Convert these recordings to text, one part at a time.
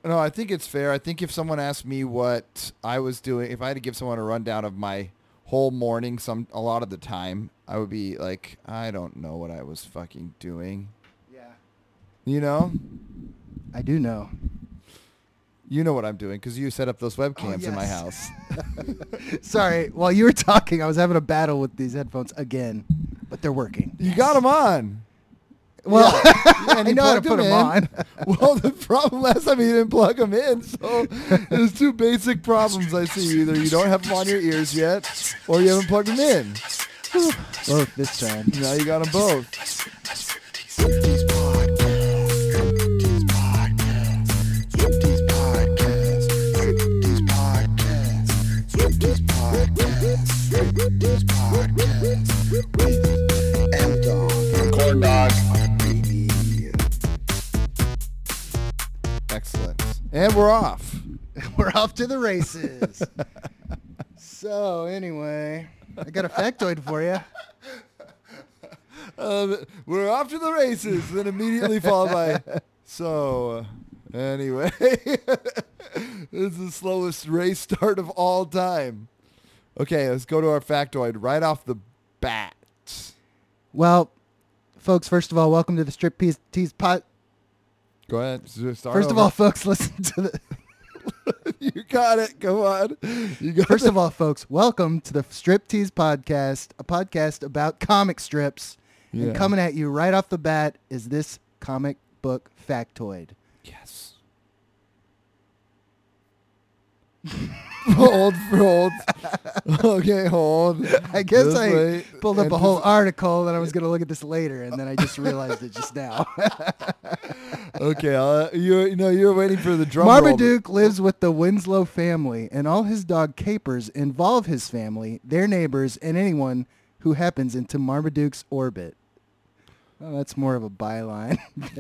No, I think it's fair. I think if someone asked me what I was doing, if I had to give someone a rundown of my whole morning, a lot of the time, I would be like, I don't know what I was fucking doing. Yeah. You know? I do know. You know what I'm doing because you set up those webcams in my yes. house. Sorry, while you were talking, I was having a battle with these headphones again, but they're working. You got them on. Well, Yeah, and I you know how to plugged put them on. Well, the problem last time you didn't plug them in, so there's two basic problems I see. Either you don't have them on your ears yet, or you haven't plugged them in. Both this time. Now you got them both. Swifties Podcast. Swifties Podcast. Swifties Podcast. Swifties Podcast. Swifties Podcast. Swifties Podcast. With M Dog. Corn Dog. Baby. Excellent. And we're off. We're off to the races. So, anyway, I got a factoid for you. We're off to the races, then immediately followed by, so, anyway, this is the slowest race start of all time. Okay, let's go to our factoid right off the bat. Well, folks, first of all, welcome to the Strip Tease Pot. Go ahead. Start First of over. all, folks, listen to the... You got it. Go on. You got First it. of all, folks, welcome to the Strip Tease Podcast, a podcast about comic strips. Yeah. And coming at you right off the bat is this comic book factoid. Yes. Hold. Okay, hold. I guess Just I wait. pulled up And a whole just- article and I was going to look at this later, and then I just realized it just now. Okay, you're waiting for the drum roll. Marmaduke lives with the Winslow family, and all his dog capers involve his family, their neighbors, and anyone who happens into Marmaduke's orbit. Well, that's more of a byline.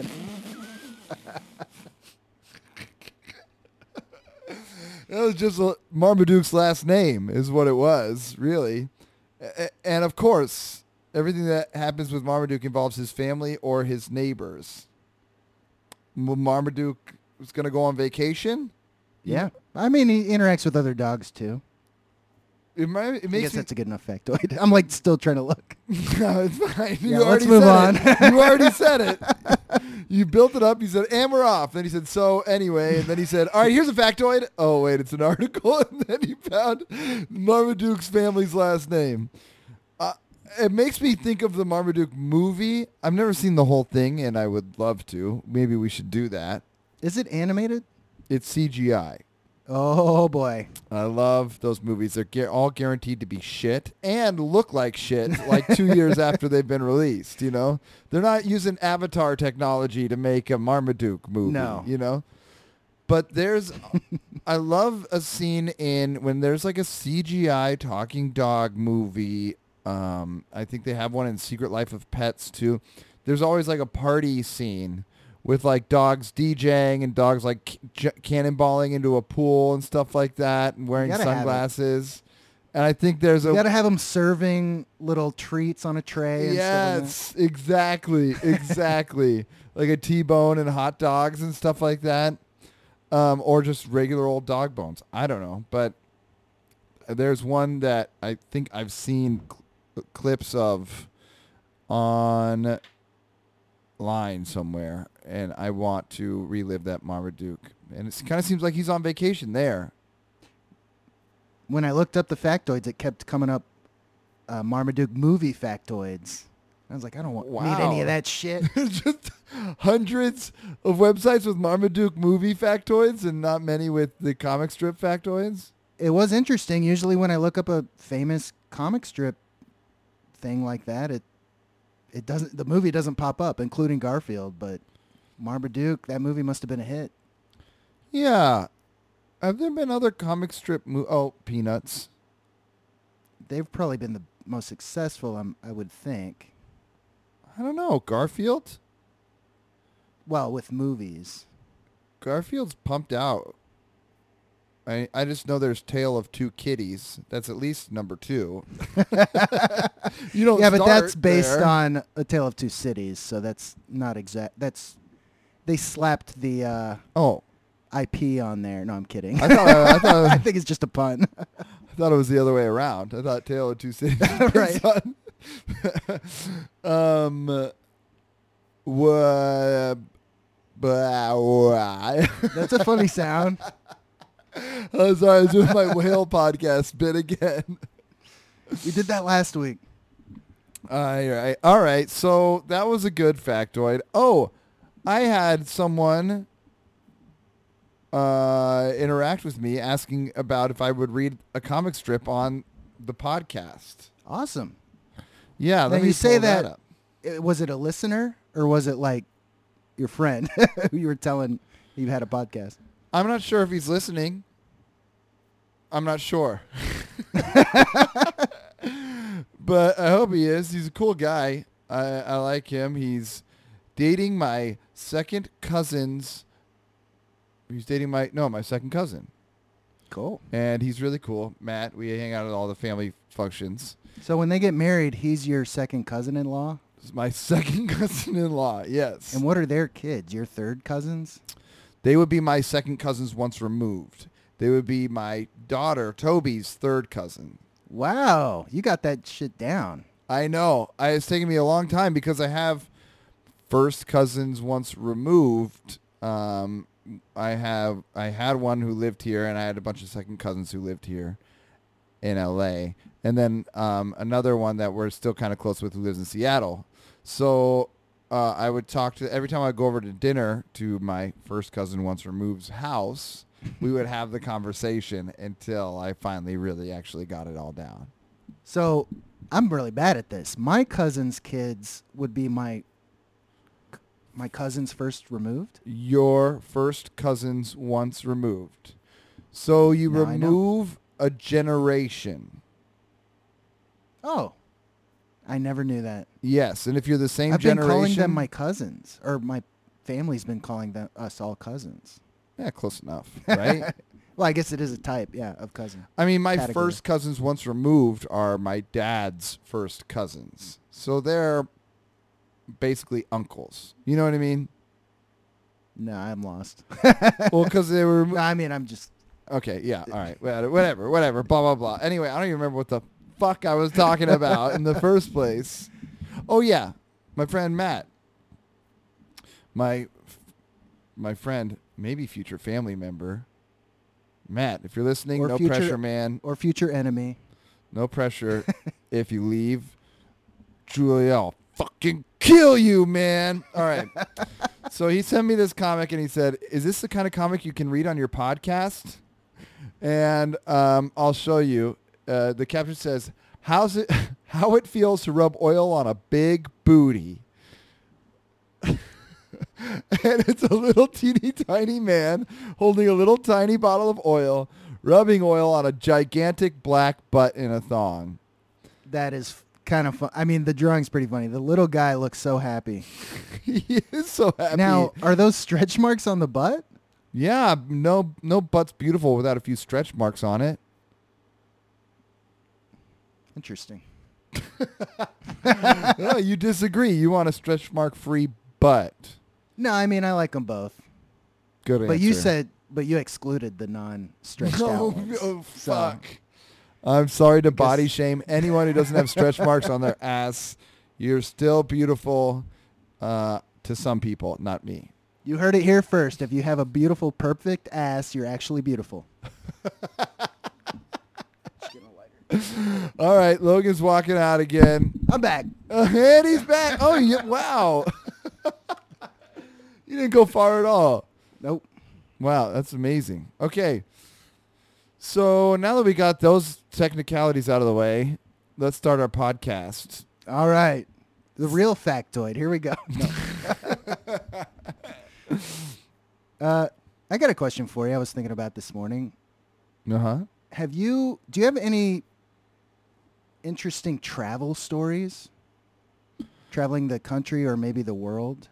That was just Marmaduke's last name is what it was, really. And of course, everything that happens with Marmaduke involves his family or his neighbors. Marmaduke is going to go on vacation. Yeah. I mean, he interacts with other dogs, too. It I makes guess me... that's a good enough factoid. I'm like still trying to look. No, it's fine. Yeah, You let's already move said on. it. You already said it. You built it up. You said, and we're off. Then he said, so anyway. And then he said, all right, here's a factoid. Oh, wait, it's an article. And then he found Marmaduke's family's last name. It makes me think of the Marmaduke movie. I've never seen the whole thing, and I would love to. Maybe we should do that. Is it animated? It's CGI. Oh, boy. I love those movies. They're all guaranteed to be shit and look like shit like 2 years after they've been released, you know? They're not using Avatar technology to make a Marmaduke movie, No. you know? But I love a scene when there's like a CGI talking dog movie. I think they have one in Secret Life of Pets too. There's always like a party scene with like dogs DJing and dogs like cannonballing into a pool and stuff like that and wearing gotta have it. sunglasses. And I think there's You got to have them serving little treats on a tray. And yes, exactly. Like a T-bone and hot dogs and stuff like that. Or just regular old dog bones. I don't know. But there's one that I think I've seen clips of online somewhere, and I want to relive that Marmaduke. And it kind of seems like he's on vacation there. When I looked up the factoids, it kept coming up Marmaduke movie factoids. I was like, I don't need any Wow. of that shit. Just hundreds of websites with Marmaduke movie factoids and not many with the comic strip factoids. It was interesting. Usually when I look up a famous comic strip thing like that, the movie doesn't pop up, including Garfield, but Marmaduke, that movie must have been a hit. Yeah. Have there been other comic strip Peanuts. They've probably been the most successful, I would think. I don't know. Garfield? Well, with movies. Garfield's pumped out. I just know there's Tale of Two Kitties. That's at least number 2. You don't Yeah, but that's start based there. on A Tale of Two Cities, so that's not exact. They slapped the Oh. IP on there. No, I'm kidding. I thought I think it's just a pun. I thought it was the other way around. I thought Tale of Two Cities. Right. What? That's a funny sound. Oh, sorry, I was doing my whale podcast bit again. We did that last week. All right. So that was a good factoid. Oh, I had someone interact with me asking about if I would read a comic strip on the podcast. Awesome. Yeah, Now let me you say pull that. up. Was it a listener or was it like your friend who you were telling you had a podcast? I'm not sure if he's listening. I'm not sure. But I hope he is. He's a cool guy. I like him. He's dating my second cousin's. He's dating my second cousin. Cool. And he's really cool. Matt, we hang out at all the family functions. So when they get married, he's your second cousin-in-law? This is my second cousin-in-law, yes. And what are their kids? Your third cousins? They would be my second cousins once removed. They would be my daughter, Toby's third cousin. Wow. You got that shit down. I know. It's taken me a long time because I have first cousins once removed. I had one who lived here, and I had a bunch of second cousins who lived here in L.A. And then another one that we're still kind of close with who lives in Seattle. So I would talk to, every time I go over to dinner to my first cousin once removed's house, we would have the conversation until I finally really actually got it all down. So I'm really bad at this. My cousin's kids would be my cousin's first removed? Your first cousins once removed. So you Now I know. remove a generation. Oh. I never knew that. Yes, and if you're the same I've been generation, calling them my cousins, or my family's been calling us all cousins. yeah, close enough, right? Well, I guess it is a type, yeah, of cousin. I mean, my Category. first cousins once removed are my dad's first cousins, so they're basically uncles. You know what I mean? No, I'm lost. Well, because they were No, I mean, I'm just... okay. Yeah, all right, whatever, blah blah blah. Anyway, I don't even remember what the fuck I was talking about in the first place. Oh yeah, my friend Matt, my friend, maybe future family member, Matt. If you're listening, Or no future- pressure, man. Or future enemy. No pressure. If you leave, Julia, I'll fucking kill you, man. All right. So he sent me this comic and he said, "Is this the kind of comic you can read on your podcast?" And I'll show you. The caption says, how it feels to rub oil on a big booty." And it's a little teeny tiny man holding a little tiny bottle of oil, rubbing oil on a gigantic black butt in a thong. That is kind of fun. I mean, the drawing's pretty funny. The little guy looks so happy. He is so happy. Now, are those stretch marks on the butt? Yeah, no butt's beautiful without a few stretch marks on it. Interesting. Oh, you disagree. You want a stretch mark free butt. No, I mean, I like them both. Good answer. But you excluded the non-stretched out No, ones. oh, So- fuck. I'm sorry to body Guess- shame anyone who doesn't have stretch marks on their ass. You're still beautiful to some people, not me. You heard it here first. If you have a beautiful, perfect ass, you're actually beautiful. All right, Logan's walking out again. I'm back. And he's back. Oh, yeah, wow. You didn't go far at all. Nope. Wow, that's amazing. Okay. So now that we got those technicalities out of the way, let's start our podcast. All right. The real factoid. Here we go. No. I got a question for you. I was thinking about this morning. Uh-huh. Do you have any interesting travel stories? Traveling the country or maybe the world?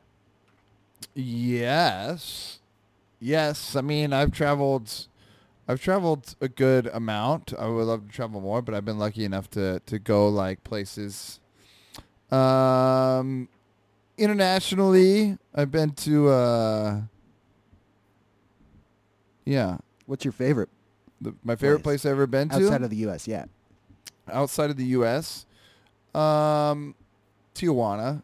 Yes. Yes. I mean, I've traveled a good amount. I would love to travel more, but I've been lucky enough to go like places internationally. I've been to Yeah. What's your favorite My favorite Place. place I've ever been to outside of the U.S.? Yeah. outside of the U.S. Tijuana.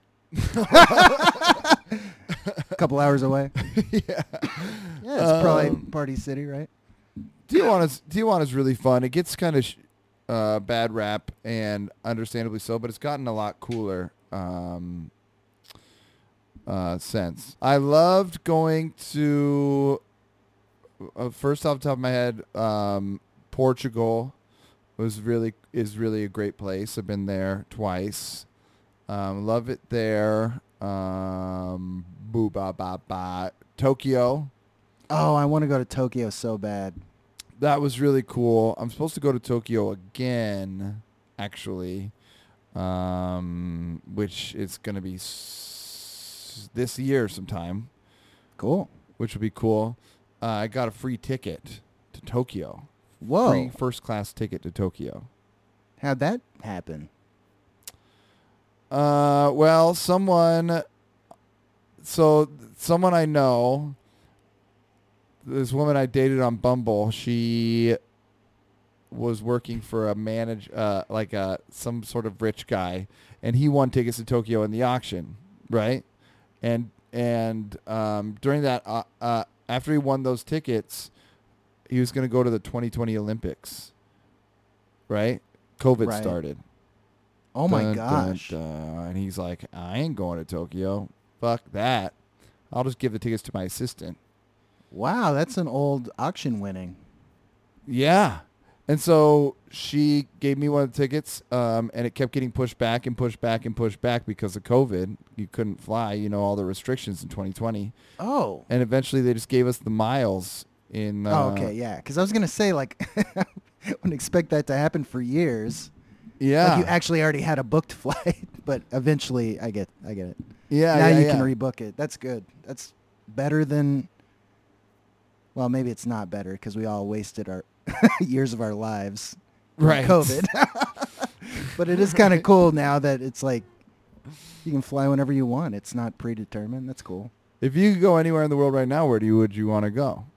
A couple hours away. Yeah. Yeah, it's probably Party City, right? Tijuana's really fun. It gets kind of bad rap, and understandably so, but it's gotten a lot cooler since. I loved going to first off the top of my head, Portugal is really a great place. I've been there twice. Love it there. Boo ba ba ba. Tokyo. Oh, I want to go to Tokyo so bad. That was really cool. I'm supposed to go to Tokyo again, actually, which is going to be this year sometime, Cool. which would be cool. I got a free ticket to Tokyo. Whoa. Free first-class ticket to Tokyo. How'd that happen? Well, someone I know, this woman I dated on Bumble, she was working for some sort of rich guy, and he won tickets to Tokyo in the auction, right? And during that, after he won those tickets, he was going to go to the 2020 Olympics, right? COVID Right. started. Oh my Dun, gosh. dun, dun. And he's like, I ain't going to Tokyo. Fuck that. I'll just give the tickets to my assistant. Wow, that's an old auction winning. Yeah. And so she gave me one of the tickets, and it kept getting pushed back and pushed back and pushed back because of COVID. You couldn't fly, all the restrictions in 2020. Oh. And eventually they just gave us the miles in... Oh, okay, yeah. Because I was going to say, like, I wouldn't expect that to happen for years. Yeah. Like you actually already had a booked flight, but eventually I get it. Yeah, Now yeah, you yeah. can rebook it. That's good. That's better than, well, maybe it's not better because we all wasted our years of our lives from Right. COVID. But it is kind of cool now that it's like you can fly whenever you want. It's not predetermined. That's cool. If you could go anywhere in the world right now, would you want to go?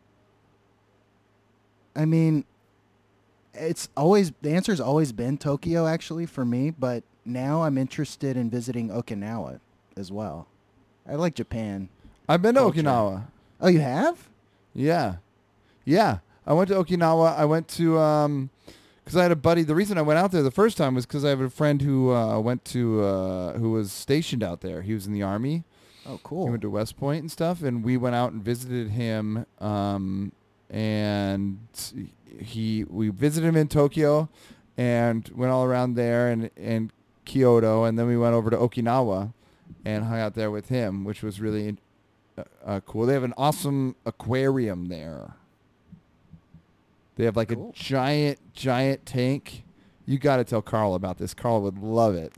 I mean, the answer's always been Tokyo actually for me, but now I'm interested in visiting Okinawa as well. I like Japan. I've been to Culture. Okinawa. Oh, you have? Yeah. Yeah. I went to Okinawa. I went to, because I had a buddy. The reason I went out there the first time was because I have a friend who who was stationed out there. He was in the Army. Oh, He cool. went to West Point and stuff, and we went out and visited him. And we visited him in Tokyo, and went all around there and Kyoto, and then we went over to Okinawa, and hung out there with him, which was really cool. They have an awesome aquarium there. They have like Cool. a giant tank. You got to tell Carl about this. Carl would love it.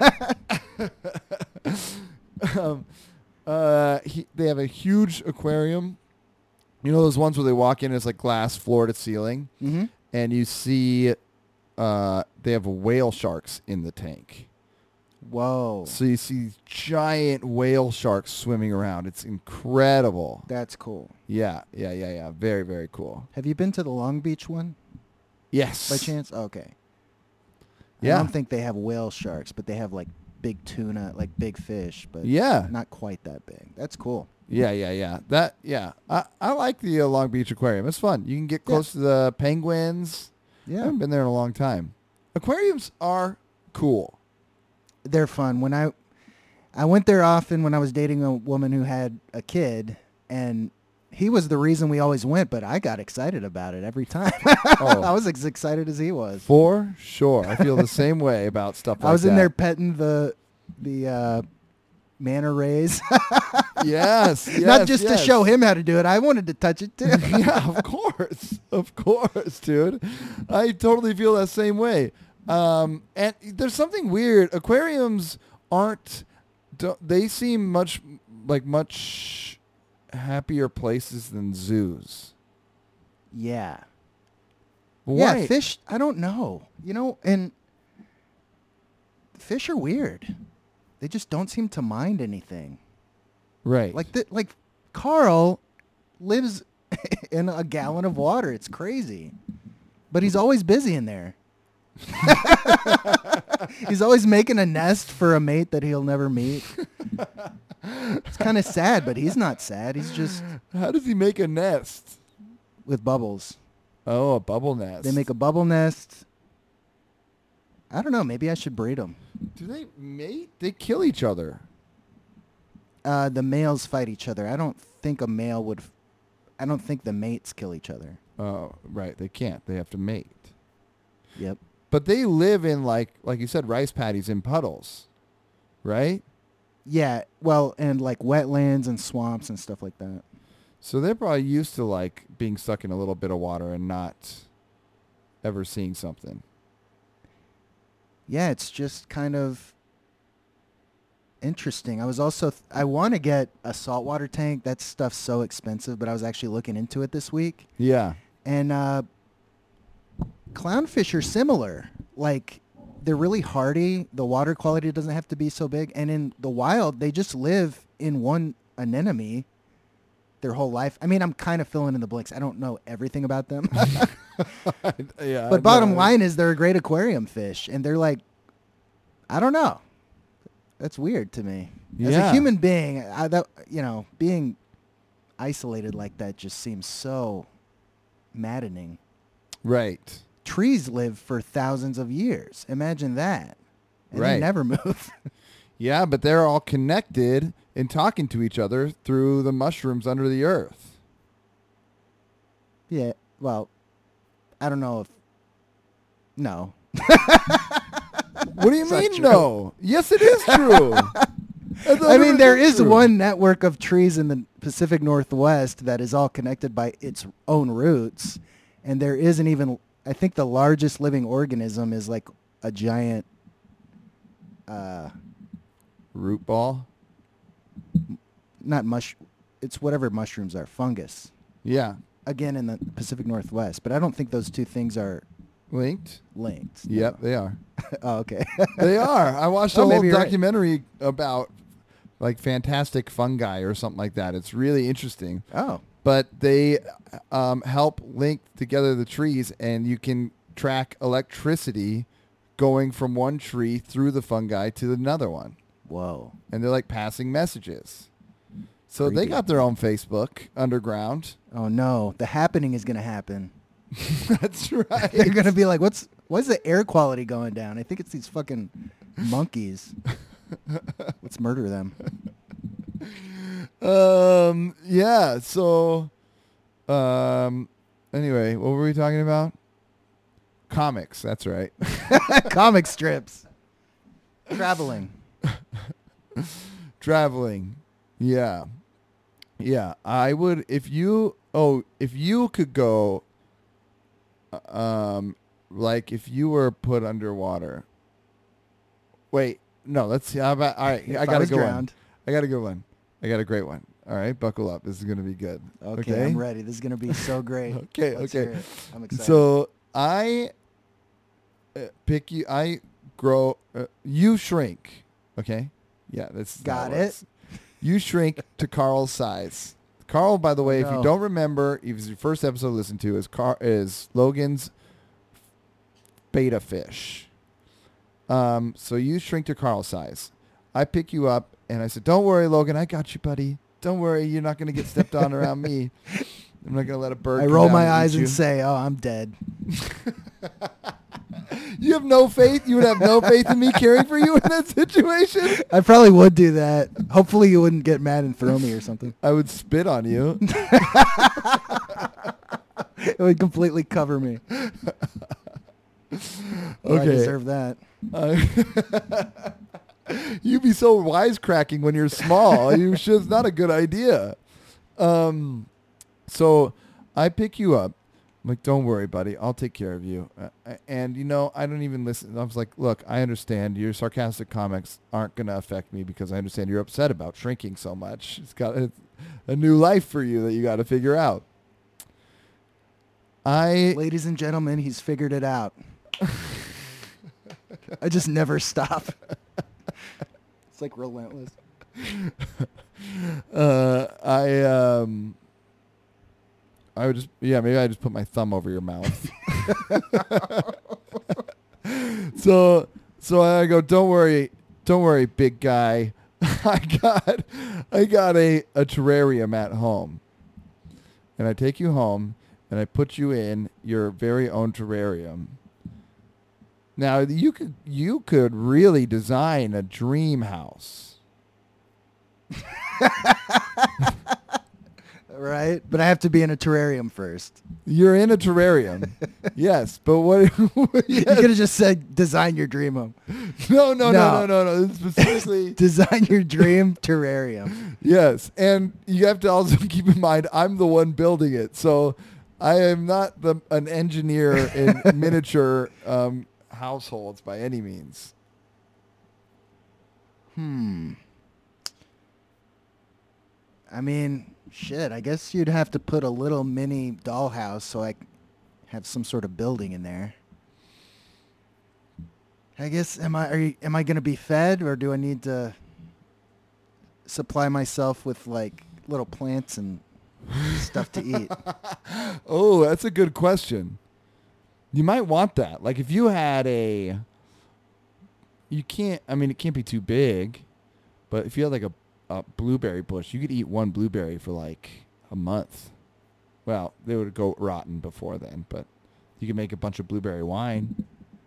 They have a huge aquarium. You know those ones where they walk in, it's like glass floor to ceiling, Mm-hmm. and you see they have whale sharks in the tank. Whoa. So you see giant whale sharks swimming around. It's incredible. That's cool. Yeah. Very, very cool. Have you been to the Long Beach one Yes. by chance? Okay. Yeah. I don't think they have whale sharks, but they have like big tuna, like big fish, but Yeah. not quite that big. That's cool. Yeah. I like the Long Beach Aquarium. It's fun. You can get close to the penguins. I Yeah. haven't been there in a long time. Aquariums are cool. They're fun. When I went there often when I was dating a woman who had a kid, and he was the reason we always went, but I got excited about it every time. Oh. I was as excited as he was. For sure. I feel the same way about stuff like that. I was in there petting the manta rays. Yes. Not just to show him how to do it. I wanted to touch it too. Yeah, of course. Of course, dude. I totally feel that same way. And there's something weird. Aquariums they seem much happier places than zoos. Yeah. Why? Yeah, fish, I don't know. And fish are weird. They just don't seem to mind anything. Right. Like Carl lives in a gallon of water. It's crazy. But he's always busy in there. He's always making a nest for a mate that he'll never meet. It's kind of sad, but he's not sad. He's just How does he make a nest? with bubbles. Oh, a bubble nest. They make a bubble nest. I don't know. Maybe I should breed them. Do they mate? They kill each other. The males fight each other. I don't think a male would. I don't think the mates kill each other. Oh, right. They can't. They have to mate. Yep. But they live in like you said, rice paddies in puddles, right? Yeah. Well, and like wetlands and swamps and stuff like that. So they're probably used to like being stuck in a little bit of water and not ever seeing something. Yeah, it's just kind of interesting. I was also I want to get a saltwater tank. That stuff's so expensive, but I was actually looking into it this week. Yeah. And clownfish are similar. Like, they're really hardy. The water quality doesn't have to be so big. And in the wild, they just live in one anemone their whole life. I mean, I'm kind of filling in the blanks. I don't know everything about them. Yeah. But bottom line is they're a great aquarium fish. And they're like, I don't know. That's weird to me. As Yeah. a human being, being isolated like that just seems so maddening. Right. Trees live for thousands of years. Imagine that. And they Right. never move. Yeah, but they're all connected and talking to each other through the mushrooms under the earth. Yeah. Well, I don't know if... No. What do you It's not mean true. no? Yes, it is true. I mean, there is true. one network of trees in the Pacific Northwest that is all connected by its own roots. And there isn't even... I think the largest living organism is like a giant... root ball. not mush... It's whatever mushrooms are. Fungus. Yeah. Again, in the Pacific Northwest. But I don't think those two things are Linked. linked. Yep, they are. Oh, okay. They are. I watched Oh, a whole maybe you're right. documentary about like fantastic fungi or something like that. It's really interesting. Oh. But they help link together the trees, and you can track electricity going from one tree through the fungi to another one. Whoa. And they're like passing messages. So they Creepy. got their own Facebook underground. Oh, no. The happening is going to happen. That's right. They're going to be like, why's the air quality going down? I think it's these fucking monkeys. Let's murder them. Yeah. So, anyway, what were we talking about? Comics. That's right. Comic strips. Traveling. Traveling. Yeah. Yeah. I would, if you could go, like if you were put underwater. Wait, no, let's see. How about, all right. If I I got a was good one. drowned. I got a good one. I got a great one. All right. Buckle up. This is going to be good. Okay, I'm ready. This is going to be so great. Okay. Let's Okay. hear it. I'm excited. So I pick you. I grow. You shrink. Okay. Yeah, that's Got how it. works. You shrink to Carl's size. Carl, by the way, if you No. don't remember, it was your first episode to listen to, is Logan's beta fish. So you shrink to Carl's size. I pick you up, and I said, "Don't worry, Logan. I got you, buddy. Don't worry. You're not going to get stepped on around me. I'm not going to let a bird. I come roll down my eat eyes you." and say, oh, I'm dead. You have no faith? You would have no faith in me caring for you in that situation? I probably would do that. Hopefully you wouldn't get mad and throw me or something. I would spit on you. It would completely cover me. Well, I Okay. deserve that. You'd be so wisecracking when you're small. It's not a good idea. So I pick you up. I'm like, "Don't worry, buddy. I'll take care of you." And, I don't even listen. I was like, "Look, I understand your sarcastic comments aren't going to affect me because I understand you're upset about shrinking so much. It's got a new life for you that you got to figure out." Ladies and gentlemen, he's figured it out. I just never stop. It's like relentless. I would just, maybe I just put my thumb over your mouth. So I go, don't worry, big guy. I got a terrarium at home. And I take you home and I put you in your very own terrarium. Now you could really design a dream house. Right? But I have to be in a terrarium first. You're in a terrarium. Yes, but what You could have just said design your dream home. No. Specifically Design your dream terrarium. yes, and you have to also keep in mind I'm the one building it. So I am not an engineer in miniature households by any means. I mean, shit, I guess you'd have to put a little mini dollhouse so I have some sort of building in there. I guess am I going to be fed, or do I need to supply myself with like little plants and stuff to eat? Oh, that's a good question. You might want that. Like if you had it can't be too big, but if you had like a blueberry bush, you could eat one blueberry for like a month. Well, they would go rotten before then, but you could make a bunch of blueberry wine.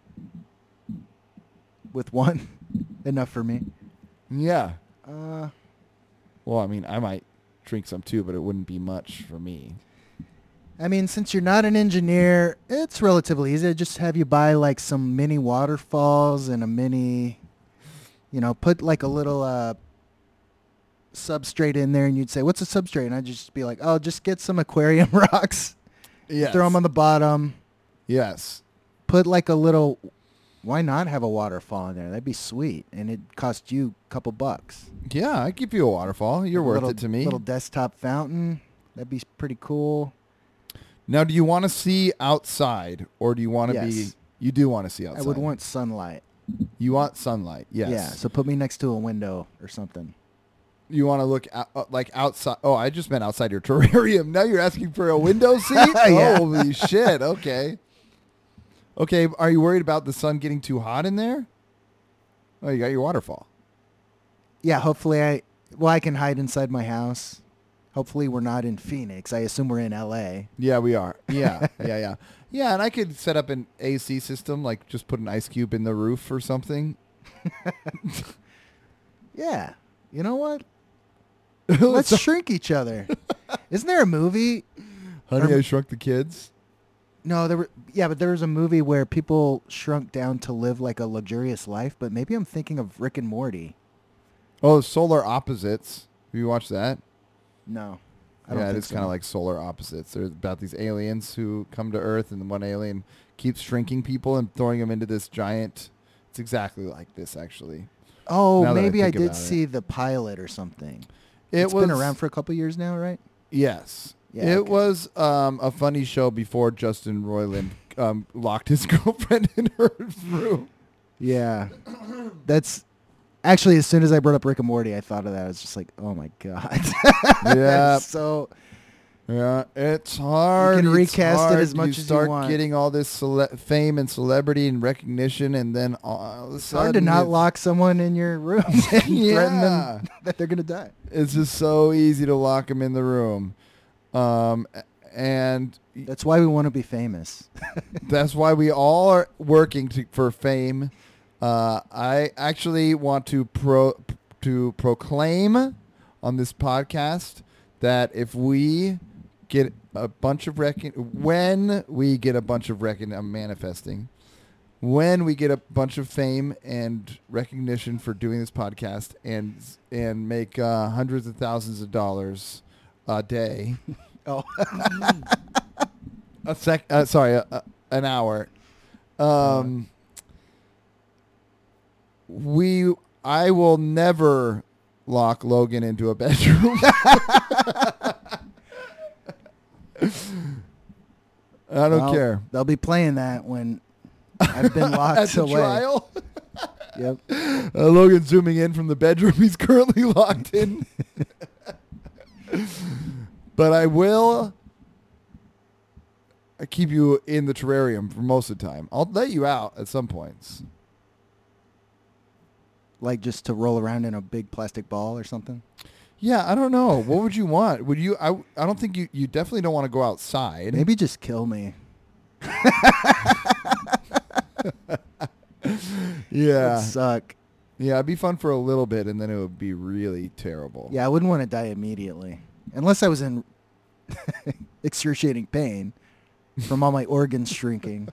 With one? Enough for me. Yeah. Well, I mean, I might drink some too, but it wouldn't be much for me. I mean, since you're not an engineer, it's relatively easy. Just have you buy like some mini waterfalls and a mini, put like a little substrate in there, and you'd say, what's a substrate? And I'd just be like, oh, just get some aquarium rocks. Yes. Throw them on the bottom. Yes. Put like a little, why not have a waterfall in there? That'd be sweet. And it'd cost you a couple bucks. Yeah, I'd give you a waterfall. You're worth it to me. Little desktop fountain. That'd be pretty cool. Now, do you want to see outside, or do you want to be... You do want to see outside. I would want sunlight. You want sunlight, yes. Yeah, so put me next to a window or something. You want to look like outside. Oh, I just meant outside your terrarium. Now you're asking for a window seat? Yeah. Holy shit. Okay. Okay, are you worried about the sun getting too hot in there? Oh, you got your waterfall. Yeah, hopefully I can hide inside my house. Hopefully we're not in Phoenix. I assume we're in L.A. Yeah, we are. Yeah, yeah. Yeah, and I could set up an AC system, like just put an ice cube in the roof or something. Yeah. You know what? Let's shrink each other. Isn't there a movie? Honey, I Shrunk the Kids? No, but there was a movie where people shrunk down to live like a luxurious life, but maybe I'm thinking of Rick and Morty. Oh, Solar Opposites. Have you watched that? No. Yeah, it's kind of like Solar Opposites. There's about these aliens who come to Earth, and the one alien keeps shrinking people and throwing them into this giant... It's exactly like this, actually. Oh, maybe I did see the pilot or something. It's been around for a couple years now, right? Yes. Yeah, it was a funny show before Justin Roiland locked his girlfriend in her room. Yeah. That's actually, as soon as I brought up Rick and Morty, I thought of that. I was just like, oh my God. Yeah. So yeah, it's hard. You can recast it as you much as you start want. getting all this fame and celebrity and recognition, and then all of a it's sudden hard to not lock someone in your room and threaten them that they're going to die. It's just so easy to lock them in the room. And That's why we want to be famous. that's why we all are working for fame. I actually want to proclaim on this podcast that if we get a bunch of when we get a bunch of fame and recognition for doing this podcast and make hundreds of thousands of dollars a day. Oh. An hour. I will never lock Logan into a bedroom. I don't care. They'll be playing that when I've been locked At the away. trial. Yep. Logan zooming in from the bedroom he's currently locked in. But I will keep you in the terrarium for most of the time. I'll let you out at some points. Like just to roll around in a big plastic ball or something? Yeah, I don't know. What would you want? Would you? I don't think you definitely don't want to go outside. Maybe just kill me. Yeah. It'd suck. Yeah, it'd be fun for a little bit, and then it would be really terrible. Yeah, I wouldn't want to die immediately. Unless I was in excruciating pain from all my organs shrinking.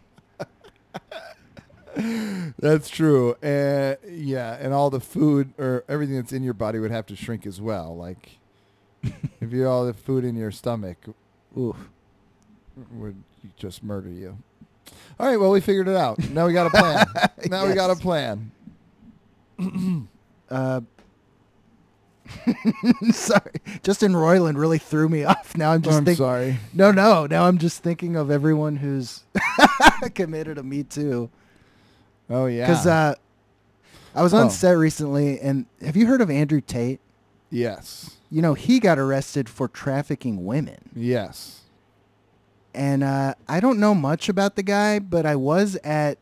That's true. Yeah, and all the food or everything that's in your body would have to shrink as well. Like, if you all the food in your stomach Oof. would just murder you. All right, well, we figured it out. Now we got a plan. Now we got a Yes. plan. Sorry. Justin Roiland really threw me off. Now I'm just I'm thinking. sorry. No. Now I'm just thinking of everyone who's committed a Me Too. Oh, yeah. Because I was on Oh. set recently, and have you heard of Andrew Tate? Yes. You know, he got arrested for trafficking women. Yes. And I don't know much about the guy, but I was at...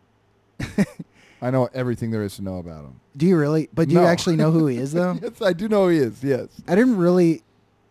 I know everything there is to know about him. Do you really? But do you No. actually know who he is, though? Yes, I do know he is. Yes. I didn't really...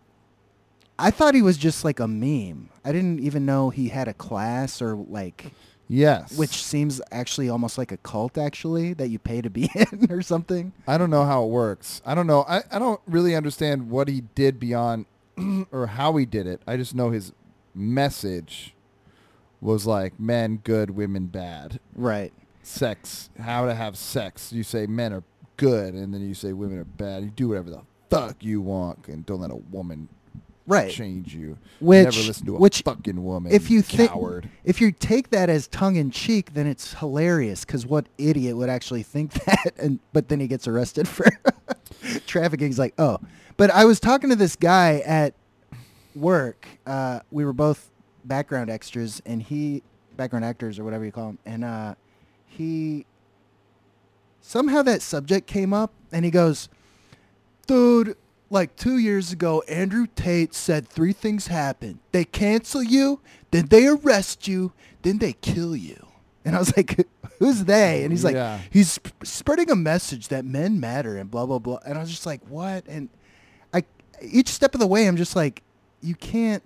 I thought he was just like a meme. I didn't even know he had a class or like... Yes. Which seems actually almost like a cult, actually, that you pay to be in or something. I don't know how it works. I don't know. I don't really understand what he did beyond or how he did it. I just know his message was like men good, women bad. Right. Sex, how to have sex. You say men are good, and then you say women are bad. You do whatever the fuck you want, and don't let a woman Right. change you. Which- Never listen to a which, fucking woman. If you think, coward. if you take that as tongue in cheek, then it's hilarious. Because what idiot would actually think that? But then he gets arrested for trafficking. He's like, oh. But I was talking to this guy at work. We were both background extras, and background actors or whatever you call them, and he somehow that subject came up, and he goes, dude. Like 2 years ago, Andrew Tate said 3 things happened. They cancel you, then they arrest you, then they kill you. And I was like, who's they? And he's like, Yeah. he's spreading a message that men matter and blah, blah, blah. And I was just like, what? And each step of the way, I'm just like, you can't.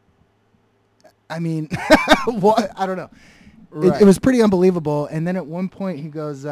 I mean, what? I don't know. Right. It was pretty unbelievable. And then at one point he goes,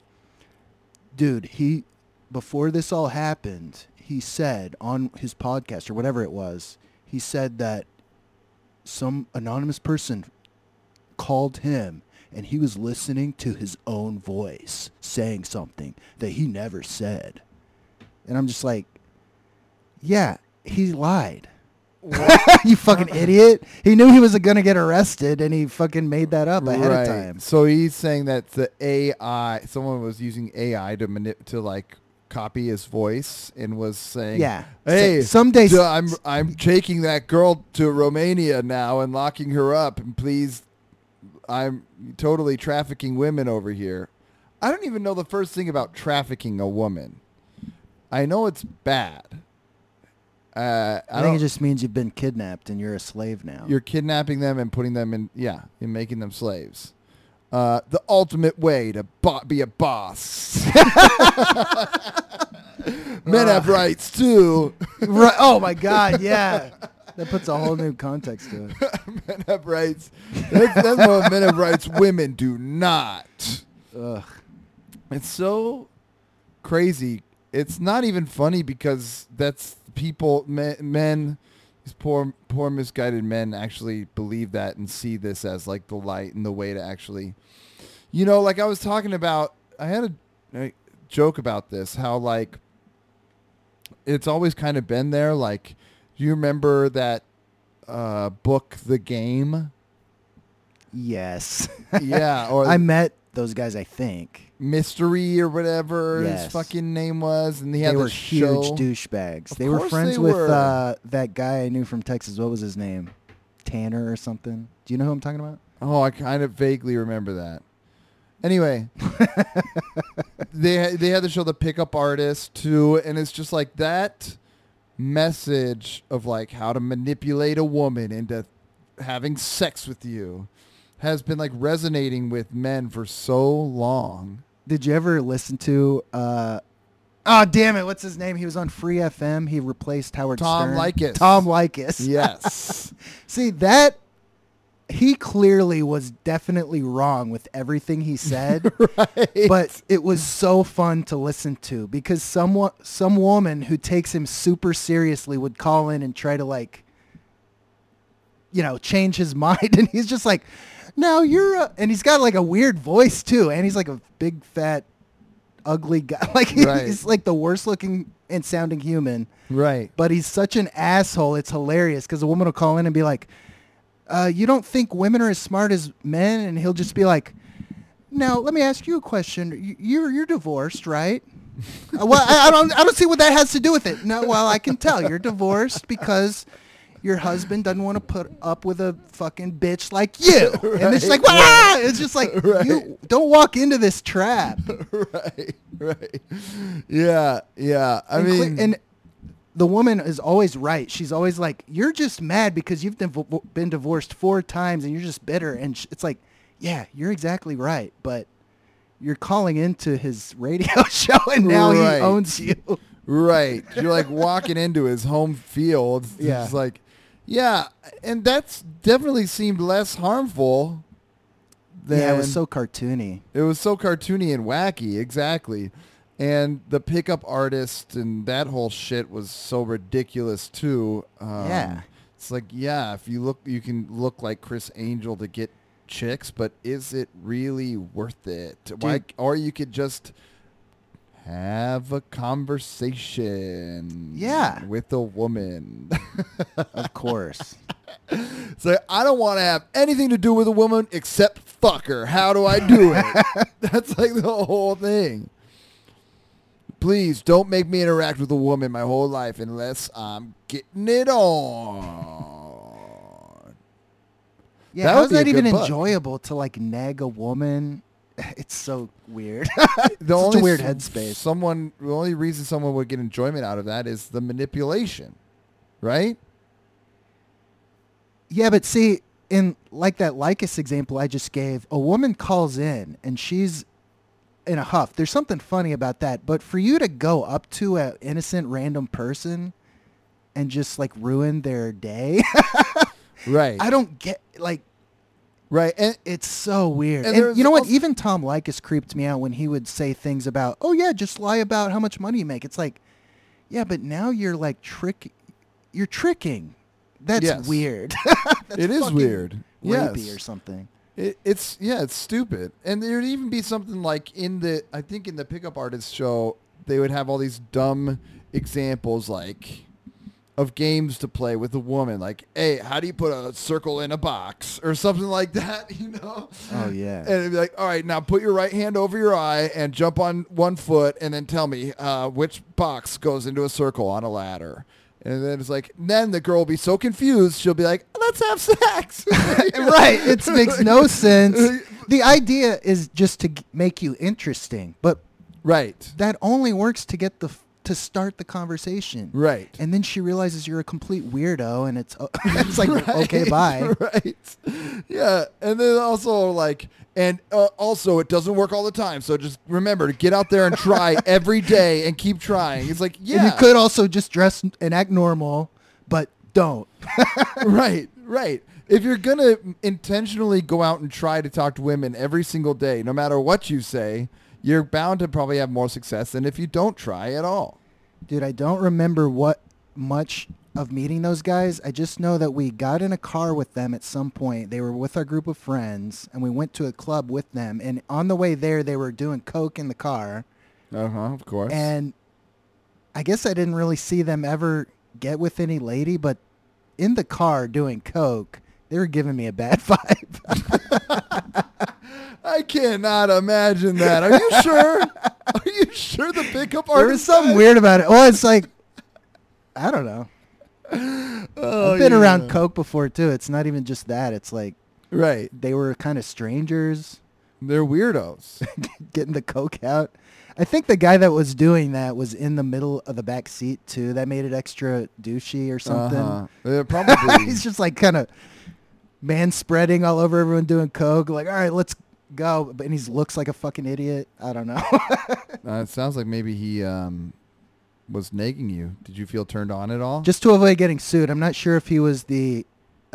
dude, before this all happened, he said on his podcast or whatever it was, he said that some anonymous person called him and he was listening to his own voice saying something that he never said. And I'm just like, yeah, he lied. You fucking idiot. He knew he was going to get arrested and he fucking made that up ahead of time. So he's saying that the AI, someone was using AI to like copy his voice and was saying, Yeah. hey, Someday I'm taking that girl to Romania now and locking her up, and please, I'm totally trafficking women over here. I don't even know the first thing about trafficking a woman. I know it's bad. I think it just means you've been kidnapped and you're a slave now. You're kidnapping them and putting them in, and making them slaves. The ultimate way to be a boss. Men have rights too. Right. Oh my God, yeah. That puts a whole new context to it. Men have rights. That's what men have rights. Women do not. Ugh. It's so crazy. It's not even funny because that's people, men, these poor misguided men actually believe that and see this as like the light and the way to actually, like I was talking about, I had a joke about this, how like it's always kind of been there. Like, do you remember that book, The Game? Yes. Yeah. Or I met those guys, I think. Mystery or whatever his Yes. fucking name was, and he They had were this huge show. douchebags. Of They were course friends they with were. that guy I knew from Texas. What was his name? Tanner or something. Do you know who I'm talking about? Oh, I kind of vaguely remember that. Anyway, they had the show The Pickup Artist too, and it's just like that message of like how to manipulate a woman into having sex with you has been like resonating with men for so long. Did you ever listen to? Oh damn it! What's his name? He was on Free FM. He replaced Howard Tom Stern. Leykis. Tom Leykis. Yes. See that. He clearly was definitely wrong with everything he said, Right. but it was so fun to listen to because some woman who takes him super seriously would call in and try to like, change his mind, and he's just like, "No, and he's got like a weird voice too, and he's like a big fat, ugly guy, like Right. he's like the worst looking and sounding human, Right. but he's such an asshole. It's hilarious because a woman will call in and be like, you don't think women are as smart as men? And he'll just be like, now let me ask you a question. You're divorced, right? Well, I don't see what that has to do with it. No, well, I can tell you're divorced because your husband doesn't want to put up with a fucking bitch like you. And it's like, Right. it's just like, Right. you don't walk into this trap. Right. Yeah. Yeah. I mean, And the woman is always right. She's always like, you're just mad because you've been divorced 4 times and you're just bitter. And it's like, yeah, you're exactly right. But you're calling into his radio show and now Right. he owns you. right. You're like walking into his home field. Yeah. It's like, yeah. And that's definitely seemed less harmful than Yeah, it was so cartoony. It was so cartoony and wacky, exactly. And the pickup artist and that whole shit was so ridiculous too. Yeah. It's like, yeah, if you look, you can look like Chris Angel to get chicks, but is it really worth it? Why? Or you could just have a conversation. Yeah. With a woman. Of course. It's like, I don't want to have anything to do with a woman except fuck her. How do I do it? That's like the whole thing. Please don't make me interact with a woman my whole life unless I'm getting it on. Yeah, That how would is be a that even good book. enjoyable to like nag a woman? It's so weird. The Such a weird s- headspace. The only reason someone would get enjoyment out of that is the manipulation, right? Yeah, but see, in like that Lycus example I just gave, a woman calls in and she's in a huff. There's something funny about that. But for you to go up to an innocent random person and just like ruin their day, Right. I don't get like Right. And it's so weird. And And, there's you know what? also- Even Tom Likas creeped me out when he would say things about, oh yeah, just lie about how much money you make. It's like, yeah, but now you're like you're tricking. That's Yes. weird. That's it is fucking weird. rapey Yes. or something. It's stupid. And there'd even be something like I think in the Pickup Artist show, they would have all these dumb examples like of games to play with a woman. Like, hey, how do you put a circle in a box or something like that, you know? Oh, yeah. And it'd be like, all right, now put your right hand over your eye and jump on one foot and then tell me which box goes into a circle on a ladder. And then it's like, then the girl will be so confused, she'll be like, let's have sex. Right. It makes no sense. The idea is just to make you interesting, but Right. that only works to get to start the conversation. Right. And then she realizes you're a complete weirdo, and it's like, Right, okay, bye. Right. Yeah. And then also like, and also it doesn't work all the time. So just remember to get out there and try every day and keep trying. It's like, yeah. And you could also just dress and act normal, but don't. Right. Right. If you're going to intentionally go out and try to talk to women every single day, no matter what you say, you're bound to probably have more success than if you don't try at all. Dude, I don't remember what much of meeting those guys. I just know that we got in a car with them at some point. They were with our group of friends, and we went to a club with them. And on the way there, they were doing coke in the car. Of course. And I guess I didn't really see them ever get with any lady, but in the car doing coke, they were giving me a bad vibe. I cannot imagine that. Are you sure? Are you sure the pickup artist? There was something guy- weird about it. Well, it's like, I don't know. Oh, I've been yeah. around coke before, too. It's not even just that. It's like Right. they were kind of strangers They're weirdos. getting the coke out. I think the guy that was doing that was in the middle of the back seat, too. That made it extra douchey or something. Probably. He's just like kind of man spreading all over everyone doing coke. Like, all right, let's go. And he looks like a fucking idiot. I don't know. It sounds like maybe he was nagging you. Did you feel turned on at all? Just to avoid getting sued. I'm not sure if he was the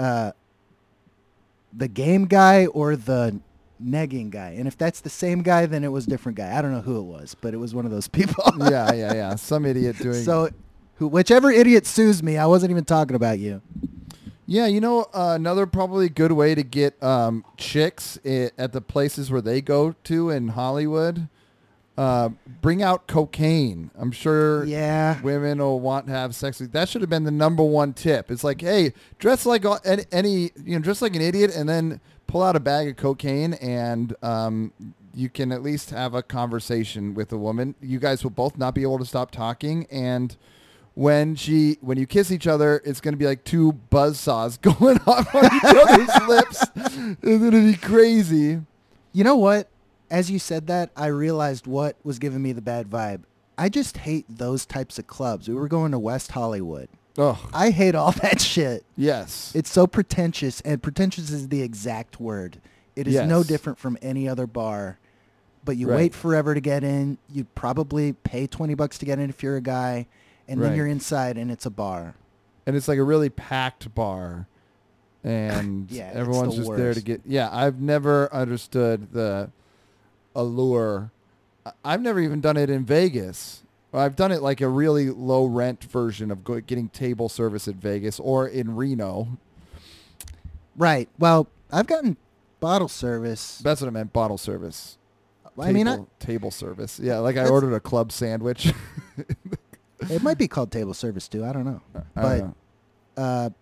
game guy or the negging guy. And if that's the same guy, then it was a different guy. I don't know who it was, but it was one of those people. yeah. Some idiot doing. So, whichever idiot sues me, I wasn't even talking about you. Yeah, another probably good way to get chicks at the places where they go to in Hollywood, bring out cocaine. I'm sure women will want to have sex with. That should have been the number one tip. It's like, hey, dress like dress like an idiot, and then pull out a bag of cocaine, and you can at least have a conversation with a woman. You guys will both not be able to stop talking, and when you kiss each other, it's going to be like two buzzsaws going off on each other's lips. It's going to be crazy. You know what? As you said that, I realized what was giving me the bad vibe. I just hate those types of clubs. We were going to West Hollywood. Oh, I hate all that shit. yes. It's so pretentious, and pretentious is the exact word. It is no different from any other bar. But you wait forever to get in. You probably pay $20 to get in if you're a guy. And then you're inside, and it's a bar. And it's like a really packed bar. And everyone's just there to get... Yeah, I've never understood the allure. I've never even done it in Vegas. I've done it like a really low-rent version of getting table service at Vegas or in Reno. Right. Well, I've gotten bottle service. That's what I meant, bottle service. Table service. Yeah, like I ordered a club sandwich. It might be called table service too. I don't know. But